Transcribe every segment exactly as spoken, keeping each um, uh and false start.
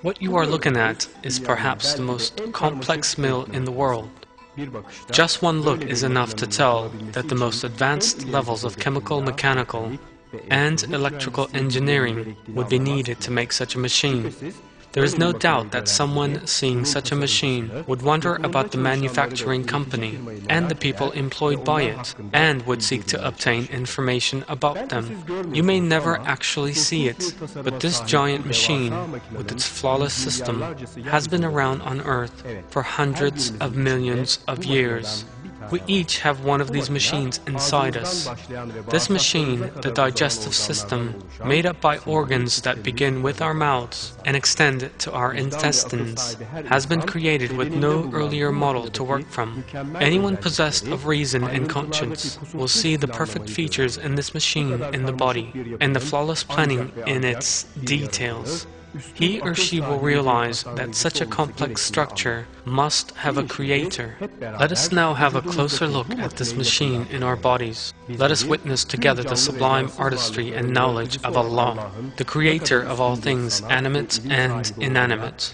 What you are looking at is perhaps the most complex mill in the world. Just one look is enough to tell that the most advanced levels of chemical, mechanical, and electrical engineering would be needed to make such a machine. There is no doubt that someone seeing such a machine would wonder about the manufacturing company and the people employed by it, and would seek to obtain information about them. You may never actually see it, but this giant machine, with its flawless system, has been around on Earth for hundreds of millions of years. We each have one of these machines inside us. This machine, the digestive system, made up by organs that begin with our mouths and extend to our intestines, has been created with no earlier model to work from. Anyone possessed of reason and conscience will see the perfect features in this machine in the body, and the flawless planning in its details. He or she will realize that such a complex structure must have a creator. Let us now have a closer look at this machine in our bodies. Let us witness together the sublime artistry and knowledge of Allah, the creator of all things animate and inanimate.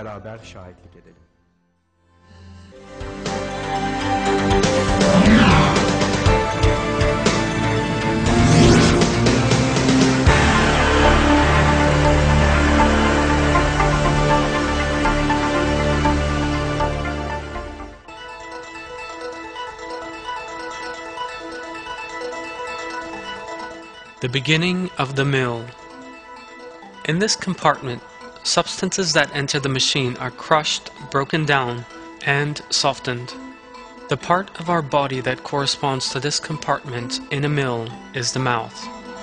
The beginning of the mill. In this compartment, substances that enter the machine are crushed, broken down, and softened. The part of our body that corresponds to this compartment in a mill is the mouth.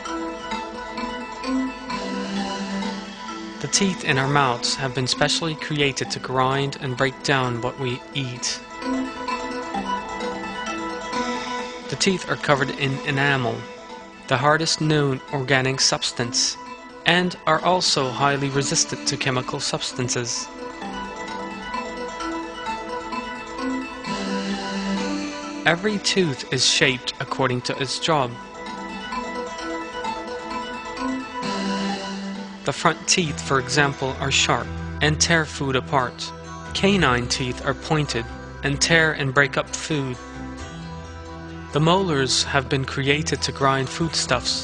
The teeth in our mouths have been specially created to grind and break down what we eat. The teeth are covered in enamel, the hardest known organic substance, and are also highly resistant to chemical substances. Every tooth is shaped according to its job. The front teeth, for example, are sharp and tear food apart. Canine teeth are pointed and tear and break up food. The molars have been created to grind foodstuffs.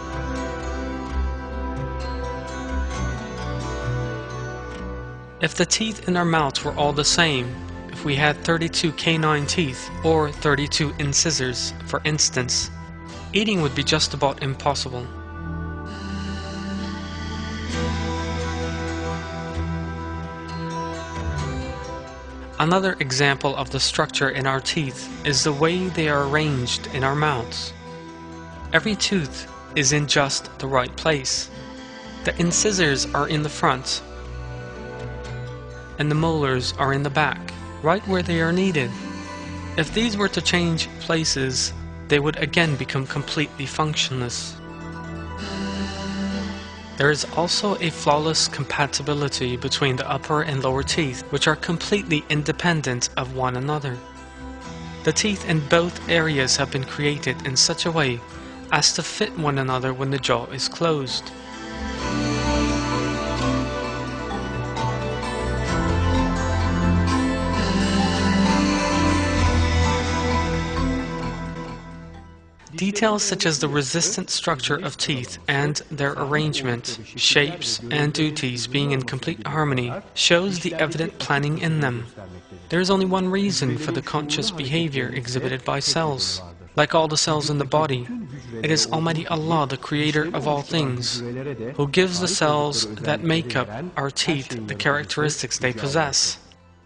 If the teeth in our mouths were all the same, if we had thirty-two canine teeth or thirty-two incisors, for instance, eating would be just about impossible. Another example of the structure in our teeth is the way they are arranged in our mouths. Every tooth is in just the right place. The incisors are in the front, and the molars are in the back, right where they are needed. If these were to change places, they would again become completely functionless. There is also a flawless compatibility between the upper and lower teeth, which are completely independent of one another. The teeth in both areas have been created in such a way as to fit one another when the jaw is closed. Details such as the resistant structure of teeth and their arrangement, shapes, and duties being in complete harmony shows the evident planning in them. There is only one reason for the conscious behavior exhibited by cells. Like all the cells in the body, it is Almighty Allah, the creator of all things, who gives the cells that make up our teeth the characteristics they possess.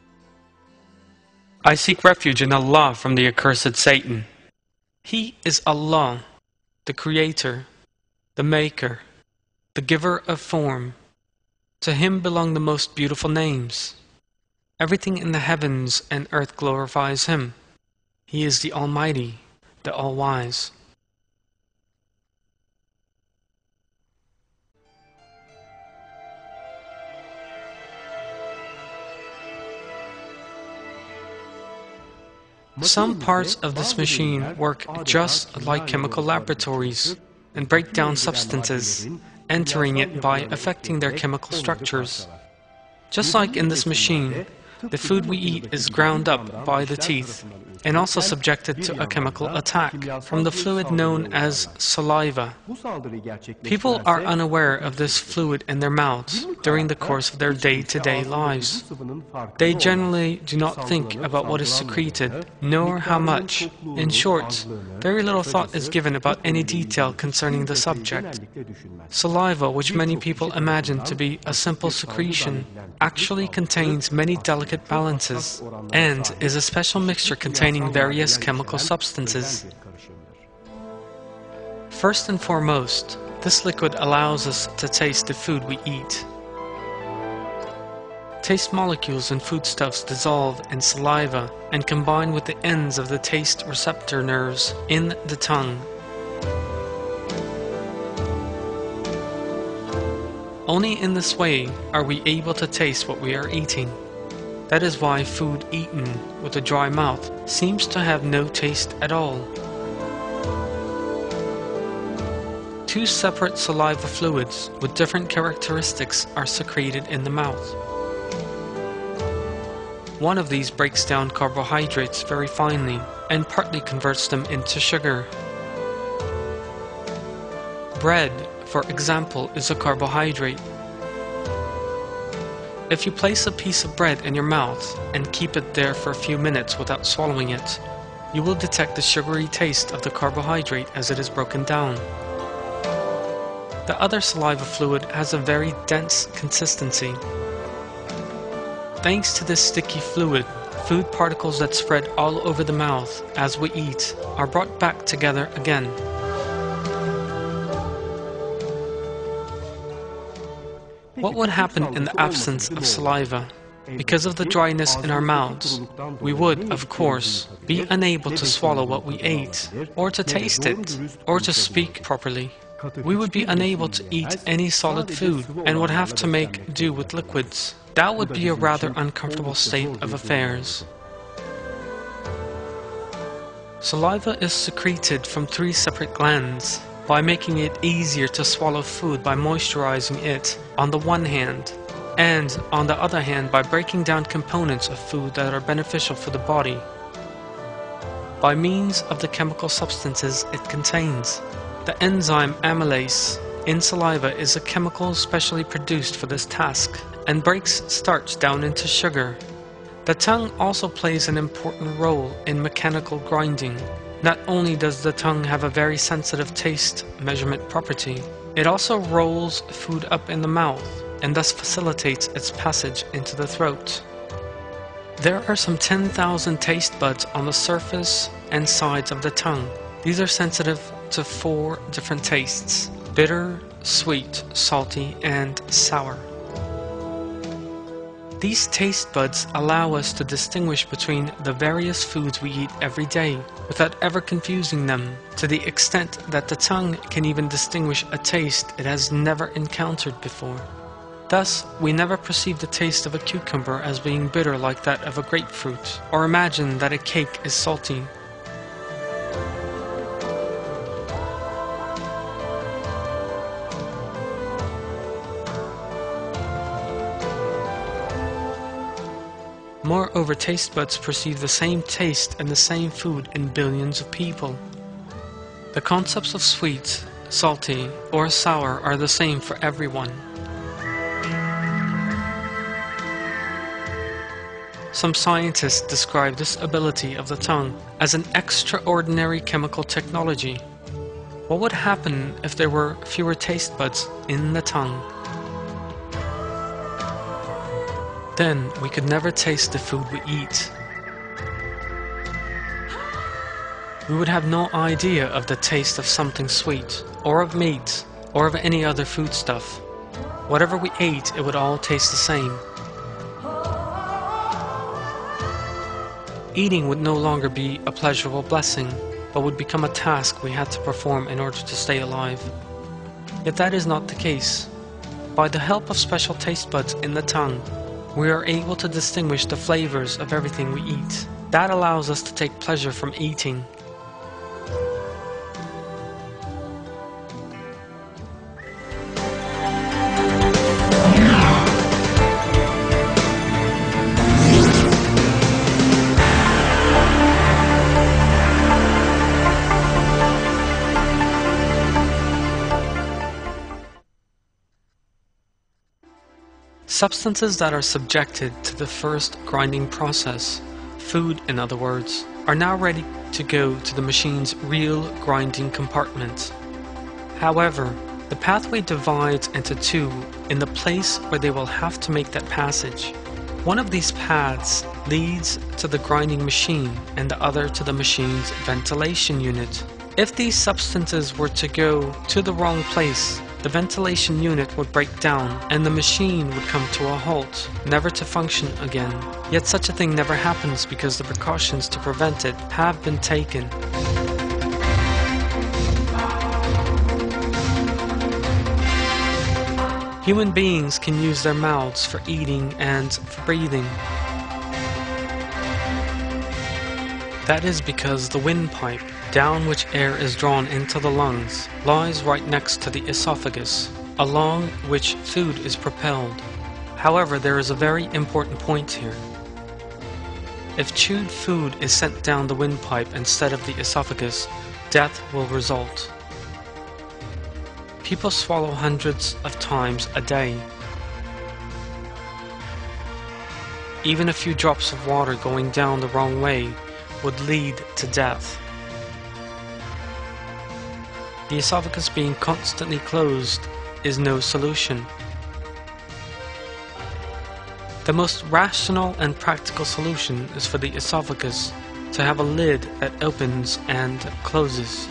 I seek refuge in Allah from the accursed Satan. He is Allah, the Creator, the Maker, the Giver of form. To Him belong the most beautiful names. Everything in the heavens and earth glorifies Him. He is the Almighty, the All-Wise. Some parts of this machine work just like chemical laboratories and break down substances, entering it by affecting their chemical structures. Just like in this machine, the food we eat is ground up by the teeth and also subjected to a chemical attack from the fluid known as saliva. People are unaware of this fluid in their mouths during the course of their day-to-day lives. They generally do not think about what is secreted, nor how much. In short, very little thought is given about any detail concerning the subject. Saliva, which many people imagine to be a simple secretion, actually contains many delicate balances and is a special mixture containing various chemical substances. First and foremost, this liquid allows us to taste the food we eat. Taste molecules in foodstuffs dissolve in saliva and combine with the ends of the taste receptor nerves in the tongue. Only in this way are we able to taste what we are eating. That is why food eaten with a dry mouth seems to have no taste at all. Two separate saliva fluids with different characteristics are secreted in the mouth. One of these breaks down carbohydrates very finely and partly converts them into sugar. Bread, for example, is a carbohydrate. If you place a piece of bread in your mouth and keep it there for a few minutes without swallowing it, you will detect the sugary taste of the carbohydrate as it is broken down. The other saliva fluid has a very dense consistency. Thanks to this sticky fluid, food particles that spread all over the mouth as we eat are brought back together again. What would happen in the absence of saliva? Because of the dryness in our mouths, we would, of course, be unable to swallow what we ate, or to taste it, or to speak properly. We would be unable to eat any solid food and would have to make do with liquids. That would be a rather uncomfortable state of affairs. Saliva is secreted from three separate glands, by making it easier to swallow food by moisturizing it on the one hand, and on the other hand by breaking down components of food that are beneficial for the body by means of the chemical substances it contains. The enzyme amylase in saliva is a chemical specially produced for this task and breaks starch down into sugar. The tongue also plays an important role in mechanical grinding. Not only does the tongue have a very sensitive taste measurement property, it also rolls food up in the mouth and thus facilitates its passage into the throat. There are some ten thousand taste buds on the surface and sides of the tongue. These are sensitive to four different tastes: bitter, sweet, salty, and sour. These taste buds allow us to distinguish between the various foods we eat every day without ever confusing them, to the extent that the tongue can even distinguish a taste it has never encountered before. Thus, we never perceive the taste of a cucumber as being bitter like that of a grapefruit, or imagine that a cake is salty. Moreover, taste buds perceive the same taste and the same food in billions of people. The concepts of sweet, salty, or sour are the same for everyone. Some scientists describe this ability of the tongue as an extraordinary chemical technology. What would happen if there were fewer taste buds in the tongue? Then we could never taste the food we eat. We would have no idea of the taste of something sweet, or of meat, or of any other foodstuff. Whatever we ate, it would all taste the same. Eating would no longer be a pleasurable blessing, but would become a task we had to perform in order to stay alive. Yet that is not the case. By the help of special taste buds in the tongue, we are able to distinguish the flavors of everything we eat. That allows us to take pleasure from eating. Substances that are subjected to the first grinding process, food in other words, are now ready to go to the machine's real grinding compartment. However, the pathway divides into two in the place where they will have to make that passage. One of these paths leads to the grinding machine and the other to the machine's ventilation unit. If these substances were to go to the wrong place, the ventilation unit would break down and the machine would come to a halt, never to function again. Yet such a thing never happens because the precautions to prevent it have been taken. Human beings can use their mouths for eating and for breathing. That is because the windpipe, down which air is drawn into the lungs, lies right next to the esophagus, along which food is propelled. However, there is a very important point here. If chewed food is sent down the windpipe instead of the esophagus, death will result. People swallow hundreds of times a day. Even a few drops of water going down the wrong way would lead to death. The esophagus being constantly closed is no solution. The most rational and practical solution is for the esophagus to have a lid that opens and closes.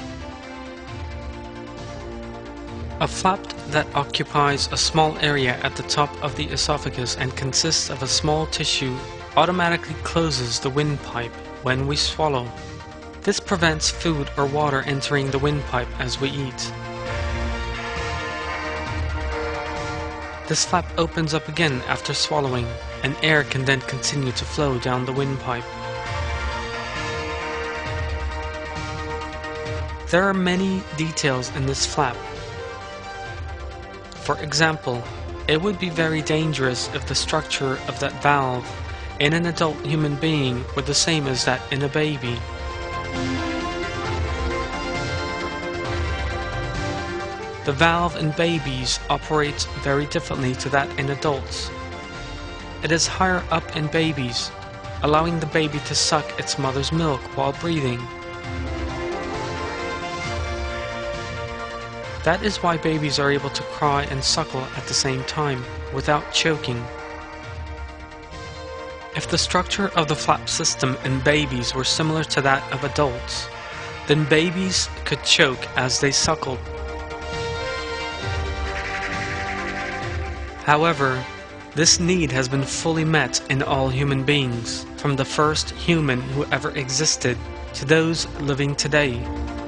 A flap that occupies a small area at the top of the esophagus and consists of a small tissue automatically closes the windpipe when we swallow. This prevents food or water entering the windpipe as we eat. This flap opens up again after swallowing, and air can then continue to flow down the windpipe. There are many details in this flap. For example, it would be very dangerous if the structure of that valve in an adult human being were the same as that in a baby. The valve in babies operates very differently to that in adults. It is higher up in babies, allowing the baby to suck its mother's milk while breathing. That is why babies are able to cry and suckle at the same time, without choking. If the structure of the flap system in babies were similar to that of adults, then babies could choke as they suckled. However, this need has been fully met in all human beings, from the first human who ever existed to those living today.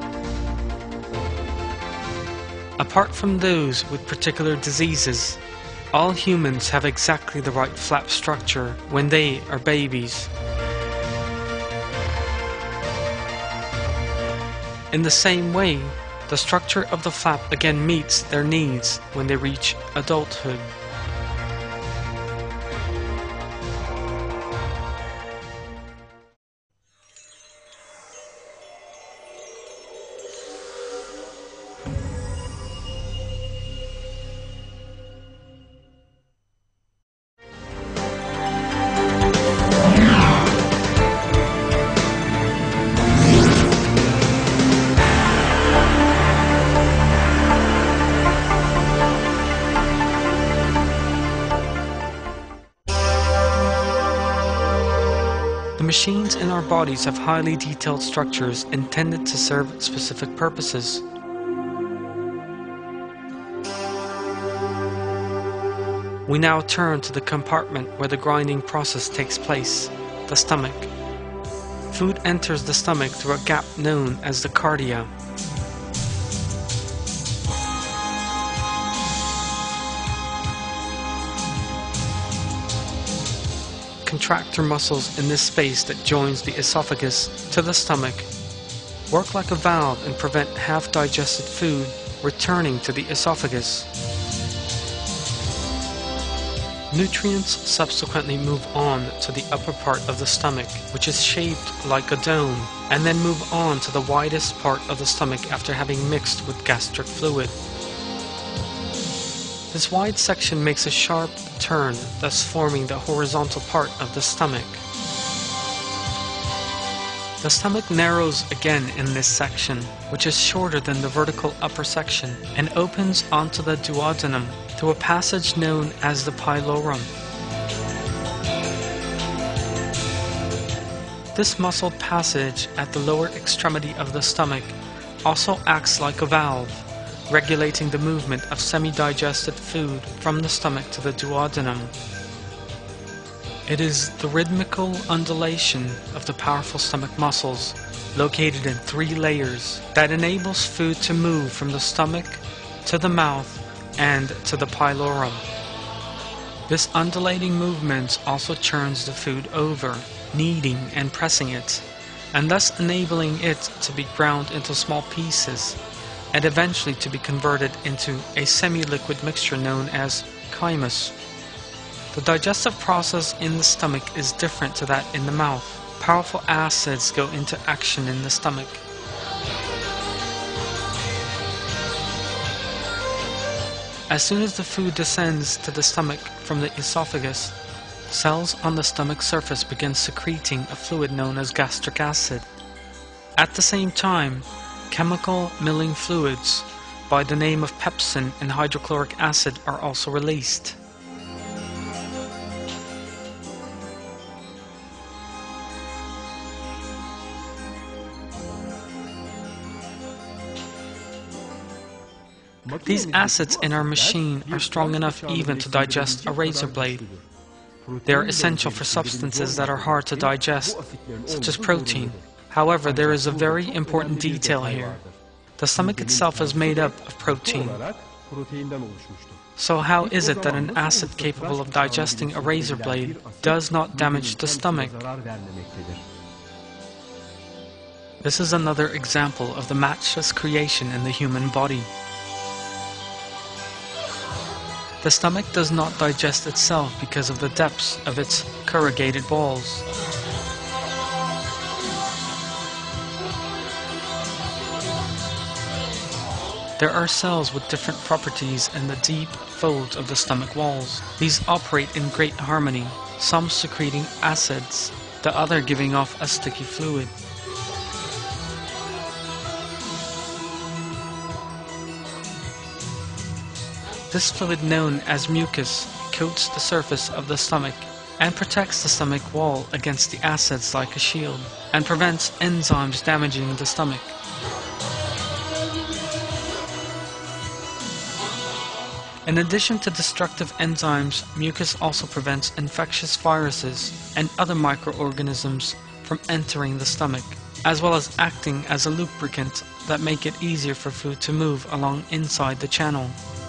Apart from those with particular diseases, all humans have exactly the right flap structure when they are babies. In the same way, the structure of the flap again meets their needs when they reach adulthood. The machines in our bodies have highly detailed structures intended to serve specific purposes. We now turn to the compartment where the grinding process takes place, the stomach. Food enters the stomach through a gap known as the cardia. Contractor muscles in this space that joins the esophagus to the stomach work like a valve and prevent half-digested food returning to the esophagus. Nutrients subsequently move on to the upper part of the stomach, which is shaped like a dome, and then move on to the widest part of the stomach after having mixed with gastric fluid. This wide section makes a sharp turn, thus forming the horizontal part of the stomach. The stomach narrows again in this section, which is shorter than the vertical upper section, and opens onto the duodenum through a passage known as the pylorus. This muscled passage at the lower extremity of the stomach also acts like a valve, regulating the movement of semi-digested food from the stomach to the duodenum. It is the rhythmical undulation of the powerful stomach muscles, located in three layers, that enables food to move from the stomach to the mouth and to the pylorus. This undulating movement also churns the food over, kneading and pressing it, and thus enabling it to be ground into small pieces, and eventually to be converted into a semi-liquid mixture known as chymus. The digestive process in the stomach is different to that in the mouth. Powerful acids go into action in the stomach. As soon as the food descends to the stomach from the esophagus, cells on the stomach surface begin secreting a fluid known as gastric acid. At the same time, chemical milling fluids by the name of pepsin and hydrochloric acid are also released. These acids in our machine are strong enough even to digest a razor blade. They are essential for substances that are hard to digest, such as protein. However, there is a very important detail here. The stomach itself is made up of protein. So how is it that an acid capable of digesting a razor blade does not damage the stomach? This is another example of the matchless creation in the human body. The stomach does not digest itself because of the depths of its corrugated walls. There are cells with different properties in the deep folds of the stomach walls. These operate in great harmony, some secreting acids, the other giving off a sticky fluid. This fluid, known as mucus, coats the surface of the stomach and protects the stomach wall against the acids like a shield, and prevents enzymes damaging the stomach. In addition to destructive enzymes, mucus also prevents infectious viruses and other microorganisms from entering the stomach, as well as acting as a lubricant that make it easier for food to move along inside the channel.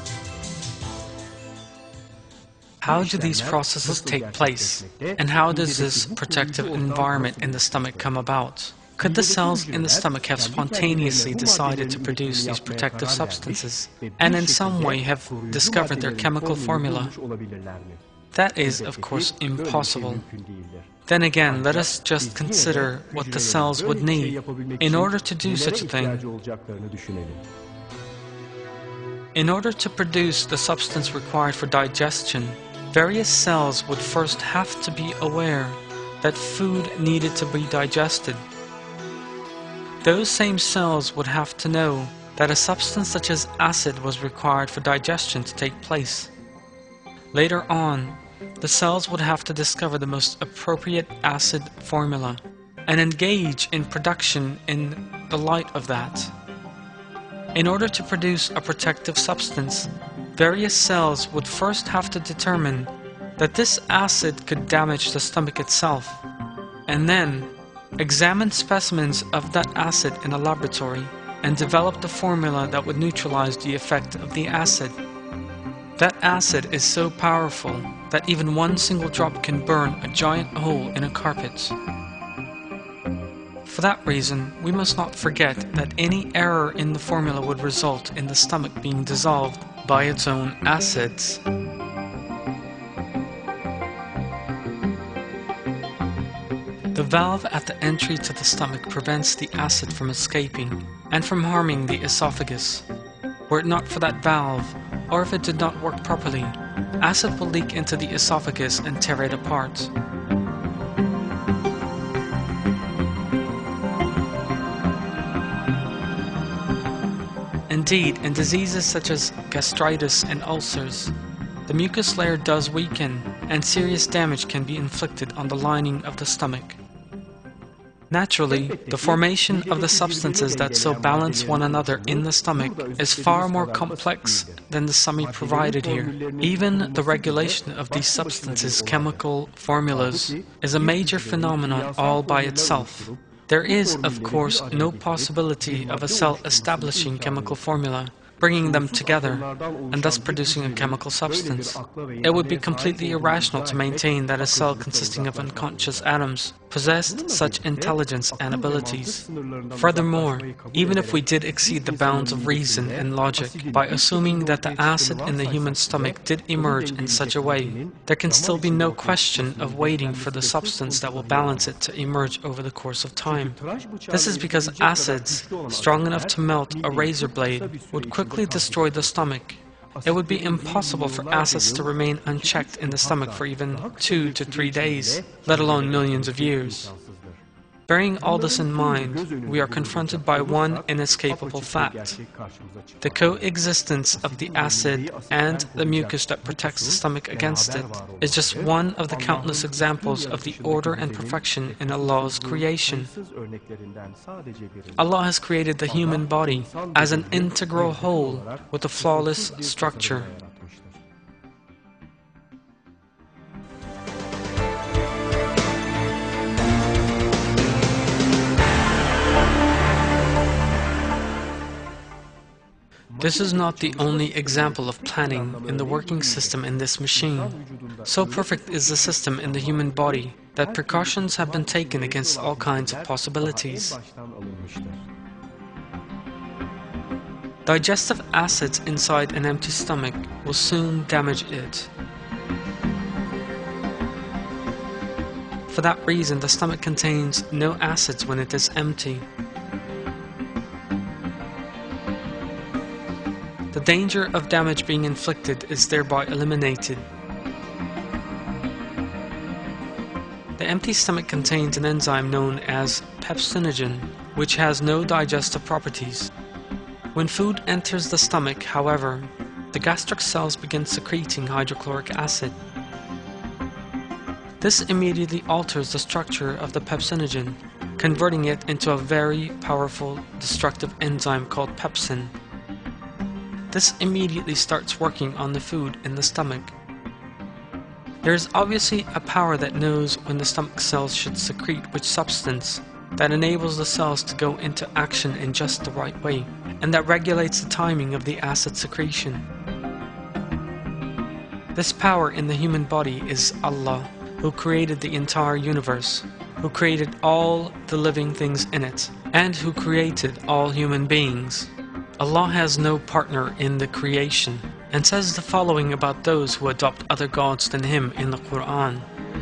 How do these processes take place, and how does this protective environment in the stomach come about? Could the cells in the stomach have spontaneously decided to produce these protective substances, and in some way have discovered their chemical formula? That is, of course, impossible. Then again, let us just consider what the cells would need in order to do such a thing. In order to produce the substance required for digestion, various cells would first have to be aware that food needed to be digested. Those same cells would have to know that a substance such as acid was required for digestion to take place. Later on, the cells would have to discover the most appropriate acid formula and engage in production in the light of that. In order to produce a protective substance, various cells would first have to determine that this acid could damage the stomach itself, and then examine specimens of that acid in a laboratory and develop the formula that would neutralize the effect of the acid. That acid is so powerful that even one single drop can burn a giant hole in a carpet. For that reason, we must not forget that any error in the formula would result in the stomach being dissolved by its own acids. The valve at the entry to the stomach prevents the acid from escaping and from harming the esophagus. Were it not for that valve, or if it did not work properly, acid will leak into the esophagus and tear it apart. Indeed, in diseases such as gastritis and ulcers, the mucus layer does weaken, and serious damage can be inflicted on the lining of the stomach. Naturally, the formation of the substances that so balance one another in the stomach is far more complex than the summary provided here. Even the regulation of these substances' chemical formulas is a major phenomenon all by itself. There is, of course, no possibility of a cell establishing chemical formula, bringing them together, and thus producing a chemical substance. It would be completely irrational to maintain that a cell consisting of unconscious atoms possessed such intelligence and abilities. Furthermore, even if we did exceed the bounds of reason and logic by assuming that the acid in the human stomach did emerge in such a way, there can still be no question of waiting for the substance that will balance it to emerge over the course of time. This is because acids, strong enough to melt a razor blade, would quickly destroy the stomach. It would be impossible for acids to remain unchecked in the stomach for even two to three days, let alone millions of years. Bearing all this in mind, we are confronted by one inescapable fact. The coexistence of the acid and the mucus that protects the stomach against it is just one of the countless examples of the order and perfection in Allah's creation. Allah has created the human body as an integral whole with a flawless structure. This is not the only example of planning in the working system in this machine. So perfect is the system in the human body that precautions have been taken against all kinds of possibilities. Digestive acids inside an empty stomach will soon damage it. For that reason, the stomach contains no acids when it is empty. The danger of damage being inflicted is thereby eliminated. The empty stomach contains an enzyme known as pepsinogen, which has no digestive properties. When food enters the stomach, however, the gastric cells begin secreting hydrochloric acid. This immediately alters the structure of the pepsinogen, converting it into a very powerful destructive enzyme called pepsin. This immediately starts working on the food in the stomach. There is obviously a power that knows when the stomach cells should secrete which substance, that enables the cells to go into action in just the right way, and that regulates the timing of the acid secretion. This power in the human body is Allah, who created the entire universe, who created all the living things in it, and who created all human beings. Allah has no partner in the creation, and says the following about those who adopt other gods than Him in the Quran.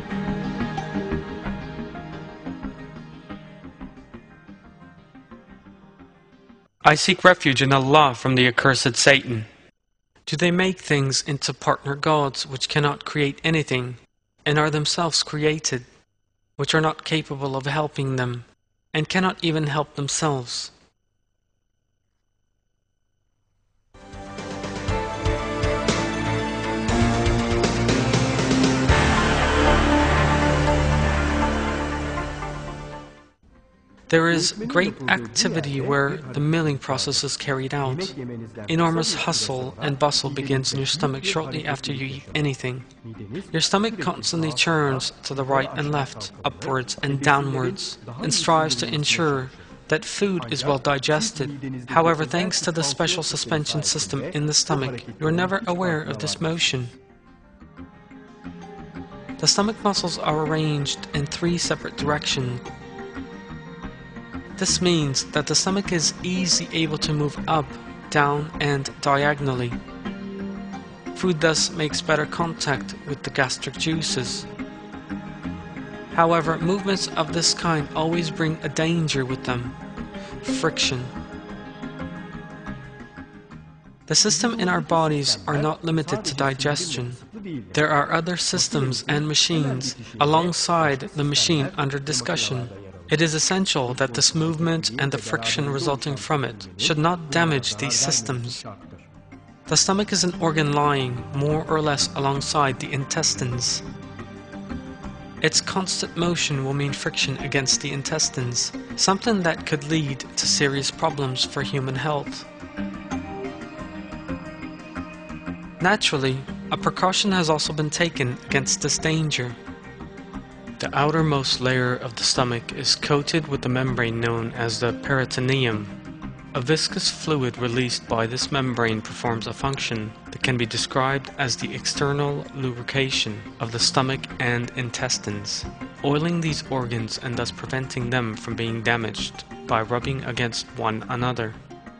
I seek refuge in Allah from the accursed Satan. Do they make things into partner gods which cannot create anything, and are themselves created, which are not capable of helping them, and cannot even help themselves? There is great activity where the milling process is carried out. Enormous hustle and bustle begins in your stomach shortly after you eat anything. Your stomach constantly churns to the right and left, upwards and downwards, and strives to ensure that food is well digested. However, thanks to the special suspension system in the stomach, you are never aware of this motion. The stomach muscles are arranged in three separate directions. This means that the stomach is easily able to move up, down, and diagonally. Food thus makes better contact with the gastric juices. However, movements of this kind always bring a danger with them: friction. The systems in our bodies are not limited to digestion. There are other systems and machines alongside the machine under discussion. It is essential that this movement and the friction resulting from it should not damage these systems. The stomach is an organ lying more or less alongside the intestines. Its constant motion will mean friction against the intestines, something that could lead to serious problems for human health. Naturally, a precaution has also been taken against this danger. The outermost layer of the stomach is coated with the membrane known as the peritoneum. A viscous fluid released by this membrane performs a function that can be described as the external lubrication of the stomach and intestines, oiling these organs and thus preventing them from being damaged by rubbing against one another.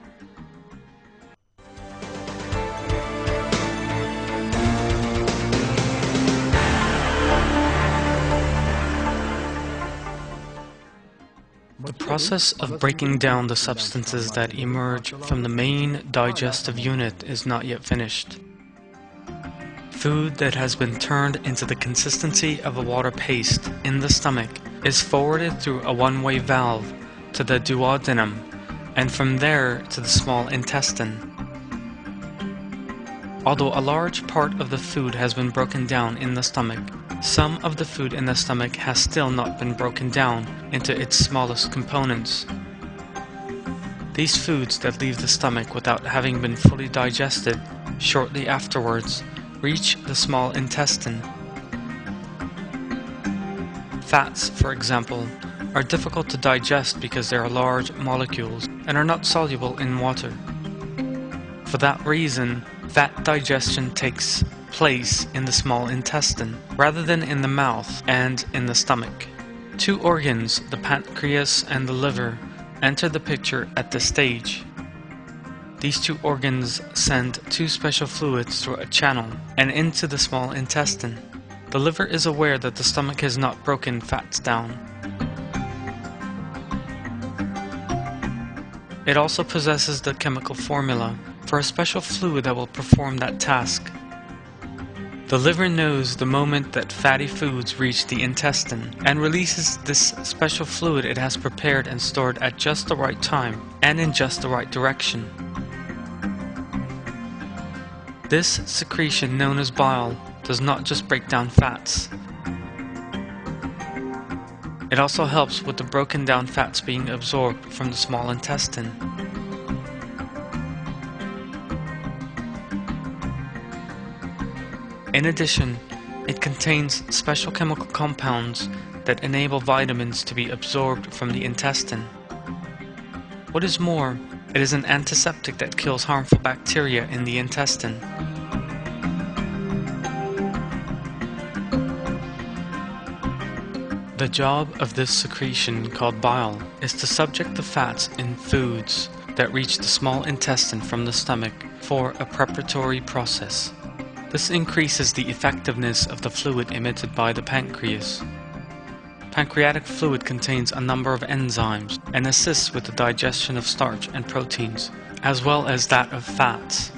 The process of breaking down the substances that emerge from the main digestive unit is not yet finished. Food that has been turned into the consistency of a water paste in the stomach is forwarded through a one-way valve to the duodenum and from there to the small intestine. Although a large part of the food has been broken down in the stomach, some of the food in the stomach has still not been broken down into its smallest components. These foods that leave the stomach without having been fully digested shortly afterwards reach the small intestine. Fats, for example, are difficult to digest because they are large molecules and are not soluble in water. For that reason, fat digestion takes place in the small intestine rather than in the mouth and in the stomach. Two organs, the pancreas and the liver, enter the picture at this stage. These two organs send two special fluids through a channel and into the small intestine. The liver is aware that the stomach has not broken fats down. It also possesses the chemical formula for a special fluid that will perform that task. The liver knows the moment that fatty foods reach the intestine and releases this special fluid it has prepared and stored at just the right time and in just the right direction. This secretion, known as bile, does not just break down fats. It also helps with the broken down fats being absorbed from the small intestine. In addition, it contains special chemical compounds that enable vitamins to be absorbed from the intestine. What is more, it is an antiseptic that kills harmful bacteria in the intestine. The job of this secretion, called bile, is to subject the fats in foods that reach the small intestine from the stomach for a preparatory process. This increases the effectiveness of the fluid emitted by the pancreas. Pancreatic fluid contains a number of enzymes and assists with the digestion of starch and proteins, as well as that of fats.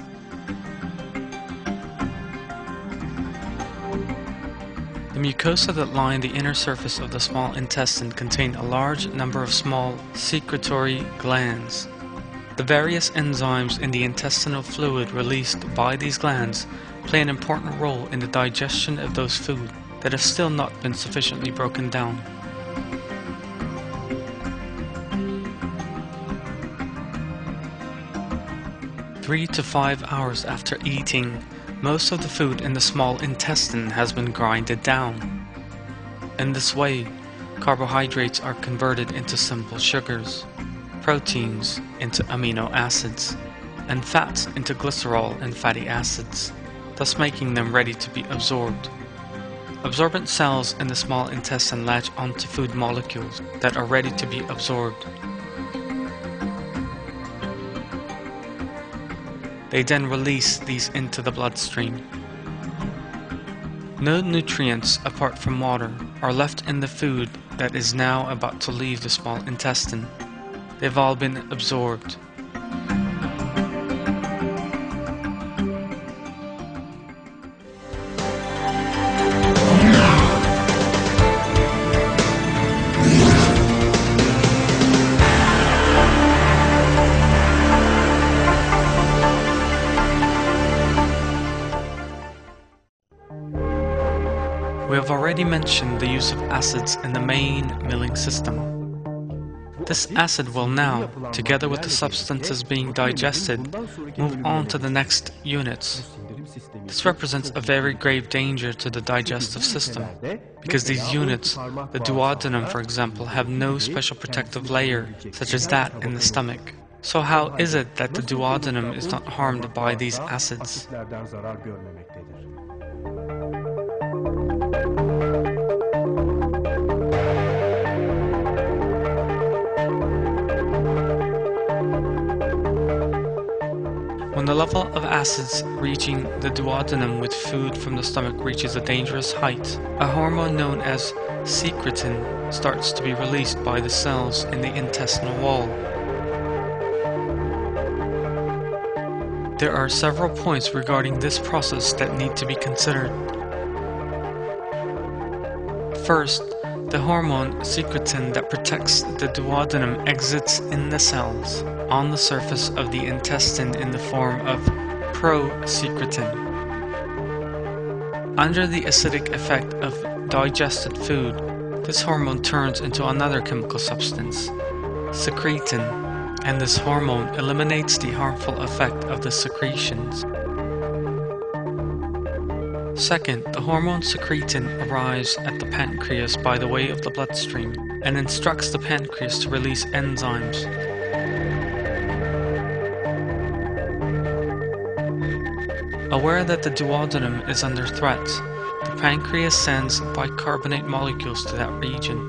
The mucosa that line the inner surface of the small intestine contain a large number of small secretory glands. The various enzymes in the intestinal fluid released by these glands play an important role in the digestion of those foods that have still not been sufficiently broken down. Three to five hours after eating, most of the food in the small intestine has been grinded down. In this way, carbohydrates are converted into simple sugars, proteins into amino acids, and fats into glycerol and fatty acids, thus making them ready to be absorbed. Absorbent cells in the small intestine latch onto food molecules that are ready to be absorbed. They then release these into the bloodstream. No nutrients apart from water are left in the food that is now about to leave the small intestine. They've all been absorbed. already mentioned the use of acids in the main milling system. This acid will now, together with the substances being digested, move on to the next units. This represents a very grave danger to the digestive system, because these units, the duodenum for example, have no special protective layer, such as that in the stomach. So how is it that the duodenum is not harmed by these acids? When the level of acids reaching the duodenum with food from the stomach reaches a dangerous height, a hormone known as secretin starts to be released by the cells in the intestinal wall. There are several points regarding this process that need to be considered. First, the hormone secretin that protects the duodenum exits in the cells on the surface of the intestine in the form of prosecretin. Under the acidic effect of digested food, this hormone turns into another chemical substance, secretin, and this hormone eliminates the harmful effect of the secretions. Second, the hormone secretin arrives at the pancreas by the way of the bloodstream and instructs the pancreas to release enzymes. Aware that the duodenum is under threat, the pancreas sends bicarbonate molecules to that region.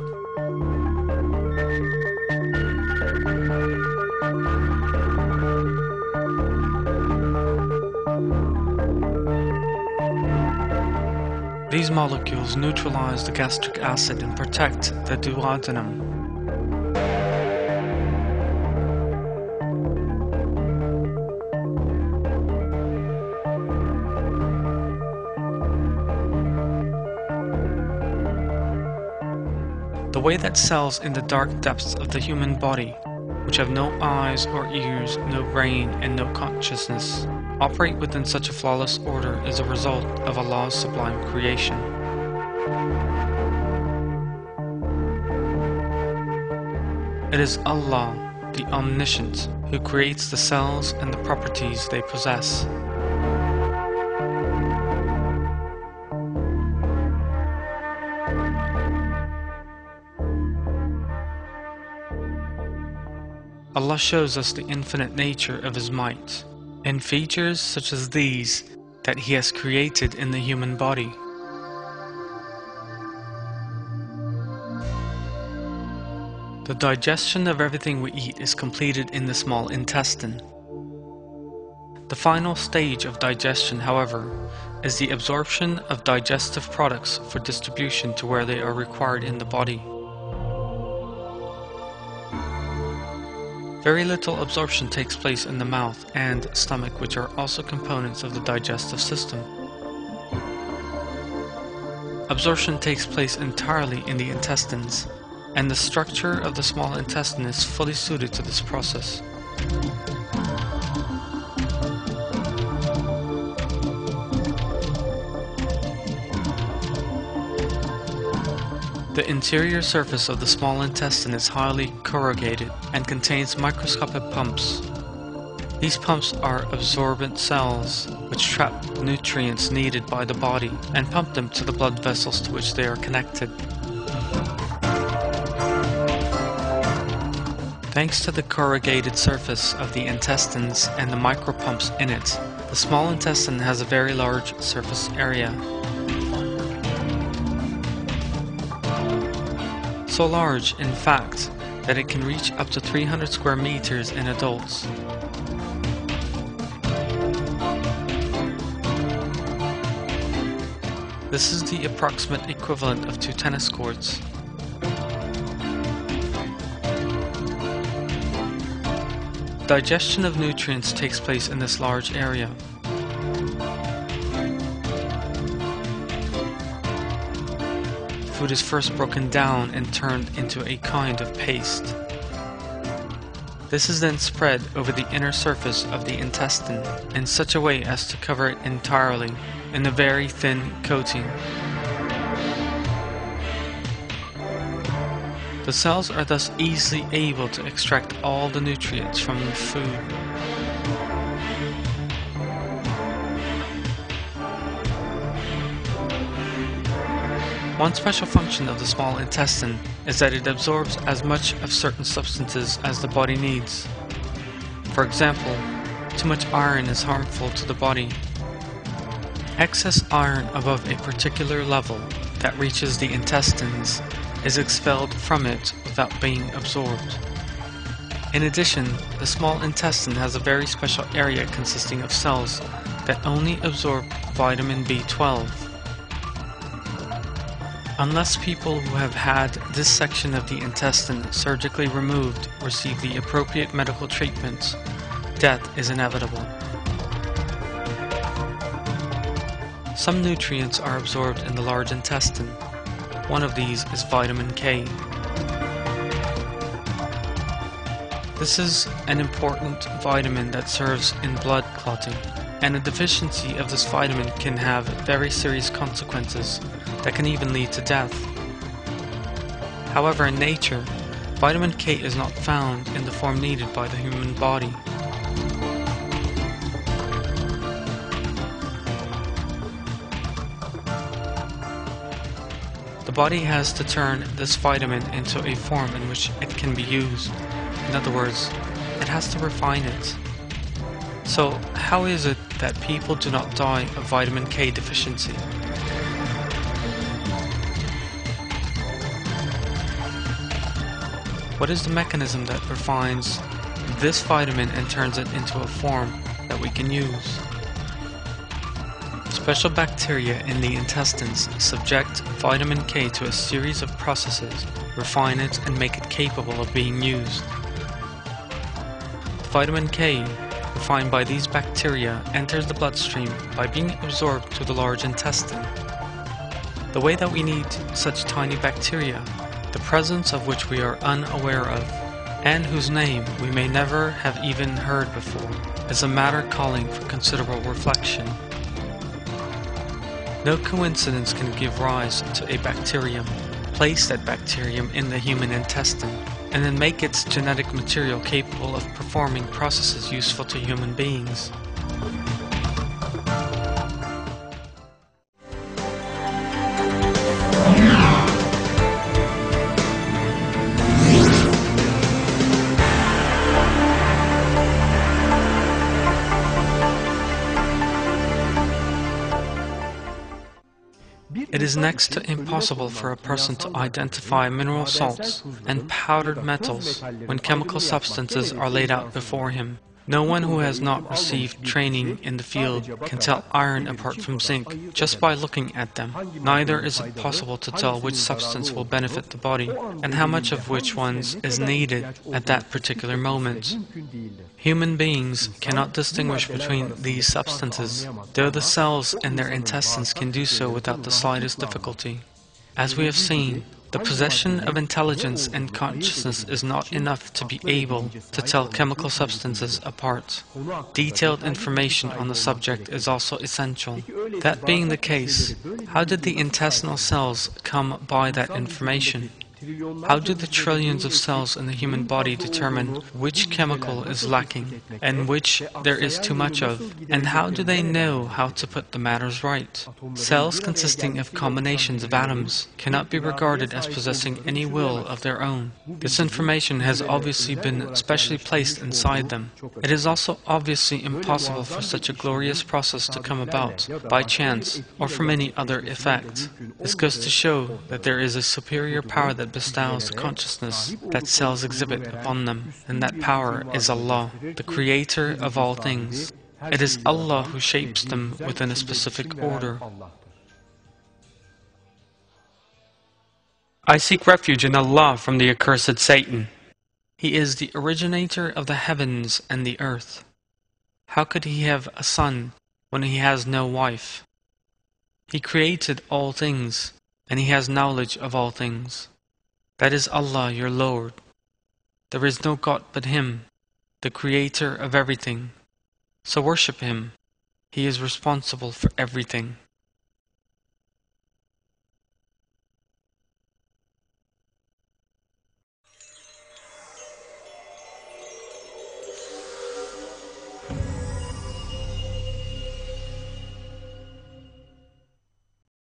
These molecules neutralize the gastric acid and protect the duodenum. The way that cells in the dark depths of the human body, which have no eyes or ears, no brain, and no consciousness, operate within such a flawless order is a result of Allah's sublime creation. It is Allah, the Omniscient, who creates the cells and the properties they possess. Allah shows us the infinite nature of His might, in features such as these that He has created in the human body. The digestion of everything we eat is completed in the small intestine. The final stage of digestion, however, is the absorption of digestive products for distribution to where they are required in the body. Very little absorption takes place in the mouth and stomach, which are also components of the digestive system. Absorption takes place entirely in the intestines, and the structure of the small intestine is fully suited to this process. The interior surface of the small intestine is highly corrugated and contains microscopic pumps. These pumps are absorbent cells which trap nutrients needed by the body and pump them to the blood vessels to which they are connected. Thanks to the corrugated surface of the intestines and the micropumps in it, the small intestine has a very large surface area. So large, in fact, that it can reach up to three hundred square meters in adults. This is the approximate equivalent of two tennis courts. Digestion of nutrients takes place in this large area. Food is first broken down and turned into a kind of paste. This is then spread over the inner surface of the intestine in such a way as to cover it entirely in a very thin coating. The cells are thus easily able to extract all the nutrients from the food. One special function of the small intestine is that it absorbs as much of certain substances as the body needs. For example, too much iron is harmful to the body. Excess iron above a particular level that reaches the intestines is expelled from it without being absorbed. In addition, the small intestine has a very special area consisting of cells that only absorb vitamin B twelve. Unless people who have had this section of the intestine surgically removed receive the appropriate medical treatments, death is inevitable. Some nutrients are absorbed in the large intestine. One of these is vitamin K. This is an important vitamin that serves in blood clotting, and a deficiency of this vitamin can have very serious consequences that can even lead to death. However, in nature, vitamin K is not found in the form needed by the human body. The body has to turn this vitamin into a form in which it can be used. In other words, it has to refine it. So, how is it that people do not die of vitamin K deficiency? What is the mechanism that refines this vitamin and turns it into a form that we can use? Special bacteria in the intestines subject vitamin K to a series of processes, refine it, and make it capable of being used. Vitamin K, refined by these bacteria, enters the bloodstream by being absorbed through the large intestine. The way that we need such tiny bacteria, the presence of which we are unaware of, and whose name we may never have even heard before, is a matter calling for considerable reflection. No coincidence can give rise to a bacterium, place that bacterium in the human intestine, and then make its genetic material capable of performing processes useful to human beings. It is next to impossible for a person to identify mineral salts and powdered metals when chemical substances are laid out before him. No one who has not received training in the field can tell iron apart from zinc just by looking at them. Neither is it possible to tell which substance will benefit the body and how much of which ones is needed at that particular moment. Human beings cannot distinguish between these substances, though the cells in their intestines can do so without the slightest difficulty. As we have seen, the possession of intelligence and consciousness is not enough to be able to tell chemical substances apart. Detailed information on the subject is also essential. That being the case, how did the intestinal cells come by that information? How do the trillions of cells in the human body determine which chemical is lacking and which there is too much of? And how do they know how to put the matters right? Cells consisting of combinations of atoms cannot be regarded as possessing any will of their own. This information has obviously been specially placed inside them. It is also obviously impossible for such a glorious process to come about by chance or from any other effect. This goes to show that there is a superior power that bestows the consciousness that cells exhibit upon them, and that power is Allah, the creator of all things. It is Allah who shapes them within a specific order. I seek refuge in Allah from the accursed Satan. He is the originator of the heavens and the earth. How could he have a son when he has no wife? He created all things, and he has knowledge of all things. That is Allah, your Lord. There is no God but Him, the Creator of everything. So worship Him. He is responsible for everything.